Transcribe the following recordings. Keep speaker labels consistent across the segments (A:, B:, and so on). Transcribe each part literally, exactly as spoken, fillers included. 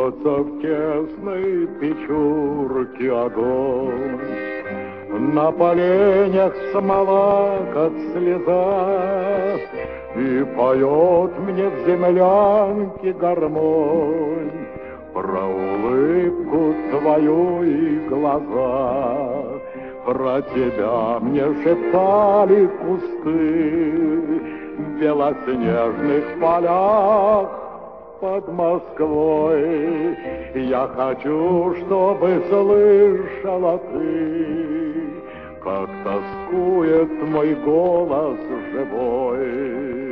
A: Жжется в тесной печурке огонь, на поленях смола, как слеза, и поет мне в землянке гармонь про улыбку твою и глаза. Про тебя мне шептали кусты в белоснежных полях под Москвой. Я хочу, чтобы слышала ты, как тоскует мой голос живой.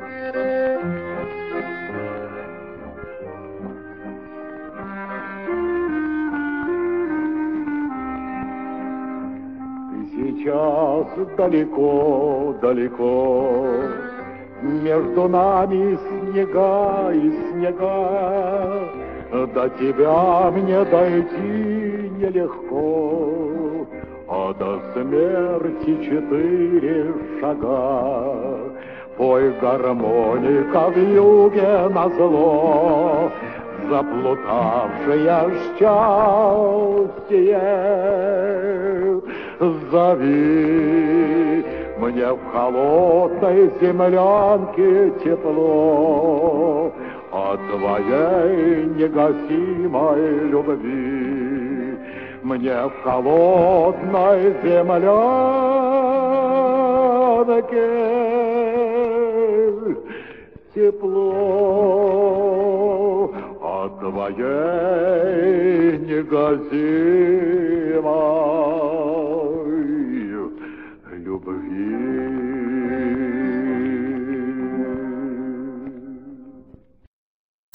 A: Сейчас далеко-далеко между нами снега и снега, до тебя мне дойти нелегко, а до смерти четыре шага. Пой гармоника в юге назло, заплутавшее счастье. Зови, мне в холодной землянке тепло от твоей негасимой любви. Мне в холодной землянке тепло от твоей негасимой любви.